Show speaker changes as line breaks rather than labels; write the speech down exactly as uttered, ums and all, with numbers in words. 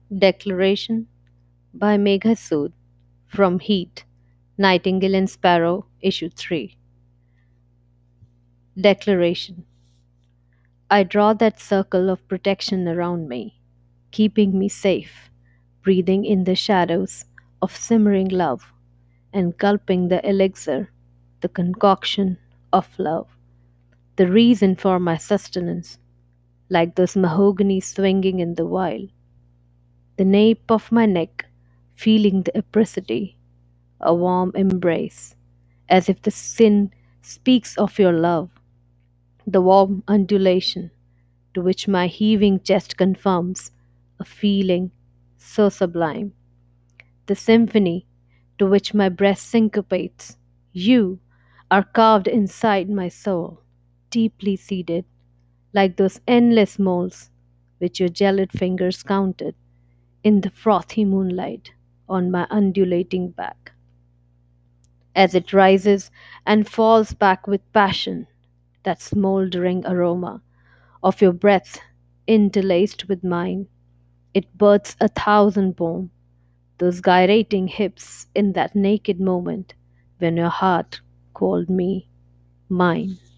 Declaration by Megha Sood from Heat, Nightingale and Sparrow, Issue three. Declaration. I draw that circle of protection around me, keeping me safe, breathing in the shadows of simmering love, and gulping the elixir, the concoction of love, the reason for my sustenance, like those mahogany swinging in the wild, the nape of my neck, feeling the apricity, a warm embrace, as if the sin speaks of your love, the warm undulation to which my heaving chest confirms a feeling so sublime, the symphony to which my breast syncopates. You are carved inside my soul, deeply seated, like those endless moles which your gelid fingers counted in the frothy moonlight on my undulating back. As it rises and falls back with passion, that smouldering aroma of your breath interlaced with mine, it births a thousand poems, those gyrating hips in that naked moment when your heart called me mine.